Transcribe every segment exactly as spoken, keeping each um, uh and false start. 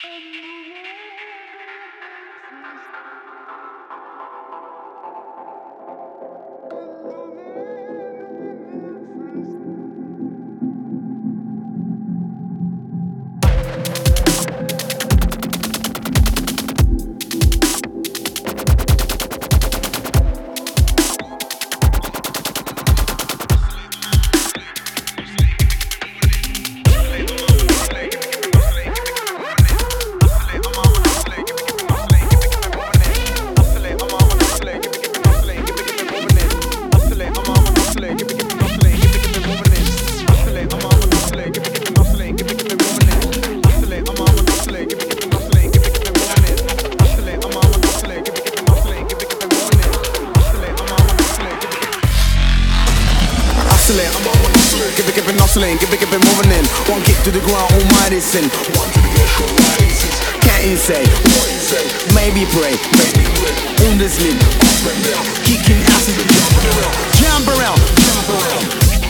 Give it, give it, hustling, give it, give it, moving in. One kick to the ground, almighty sin. One to the extra, can't you say? Maybe pray, maybe pray. On this lid, up and down, kicking asses and jumping around. Jump around, jump around.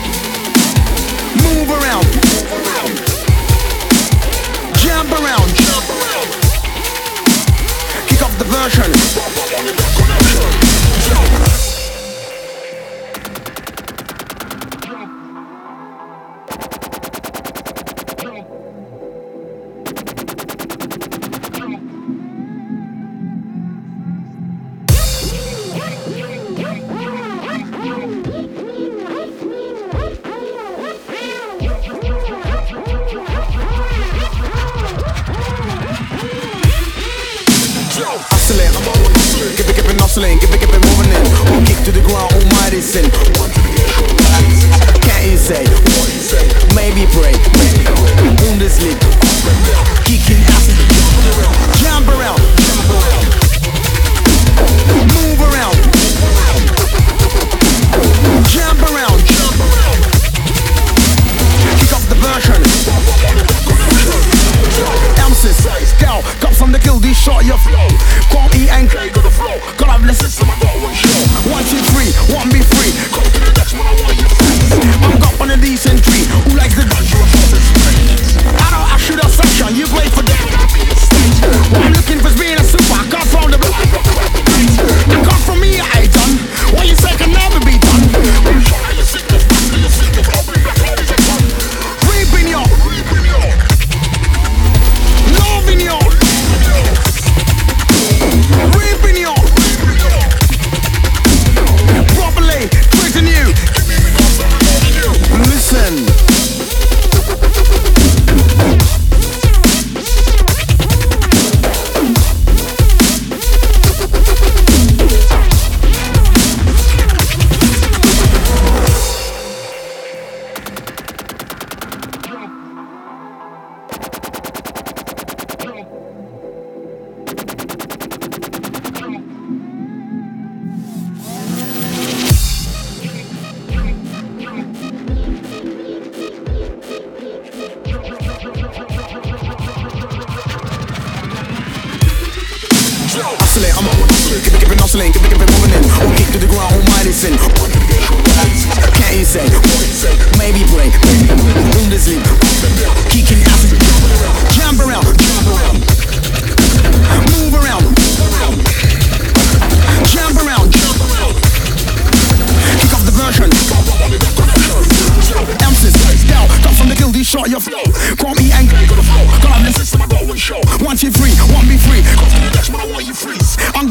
Move around, move around. Jump around, jump around. Kick off the version. Hustling, I'm all hustling. Give it, give it, hustling. Give it, give it, moving in. One kick to the ground, almighty sin. One to the extra, can't you say? Maybe pray, maybe pray. Bundesliga, kicking asses, jump around, jump around. Move around, jump around, jump around. Kick off the version. Emphasis, go, come from the kill, this shot your flow. Call E and K to the flow. Gotta have lessons to my got one show. One, two, three, one, be free. Come to the next one, I want you free. I'm up on a decent tree. Who likes the gun? I know I shoot a section, you wait for that. What I'm looking for is being a super. I come from the block. I come from me, I ain't done. What you say can never be done. Reaping your, loving your, reaping your, properly treating you. Listen. Hustling, I'm on hustling, give it, give it, hustling, give it, give it, moving in. One kick to the ground, almighty sin. Can't you say? Maybe pray, Bundesliga, kicking asses, jump around, jump around. Move around, jump around, jump around. Kick off the version. Emphasis, down, come from the kill, this shot your flow. Call me angry, go to flow. Gotta have lessons to my got one show. One, two, three, one, be free. Come to the next one, I want you freeze. I'm